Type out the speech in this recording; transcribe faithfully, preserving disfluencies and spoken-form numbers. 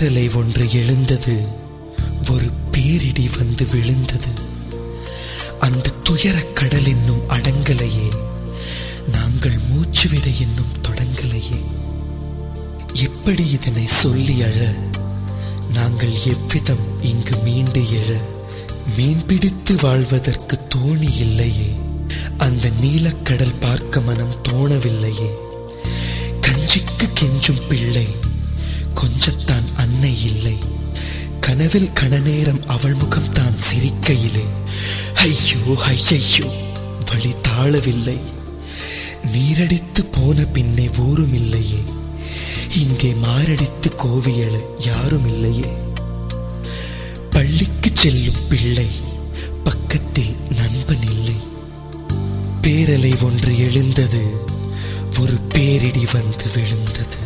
பேரலை ஒன்று எழுந்தது, ஒரு பேரிடி வந்து விழுந்தது. அந்த துயரக் கடல் இன்னும் அடங்கலையே, நாங்கள் மூச்சுவிட இன்னும் தொடங்கலையே. எப்படி இதனை சொல்லி அழ, நாங்கள் எவ்விதம் இங்கு மீண்டு எழ? மீன் பிடித்து வாழ்வதற்கு தோணி இல்லையே, அந்த நீலக்கடல் பார்க்க மனம் தோணவில்லையே. கஞ்சிக்கு கெஞ்சும் பிள்ளை, கொஞ்சத்தான் அன்னை இல்லை. கனவில் கணநேரம் அவள் முகம் தான் சிரிக்கையிலே, ஐயோ ஐயையோ வழி தாழவில்லை. நீரடித்து போன பின்னே ஊரும் இல்லையே, இங்கே மாரடித்து கோவியல யாரும் இல்லையே. பள்ளிக்கு செல்லும் பிள்ளை, பக்கத்தில் நண்பன் இல்லை. பேரலை ஒன்று எழுந்தது, ஒரு பேரிடி வந்து விழுந்தது.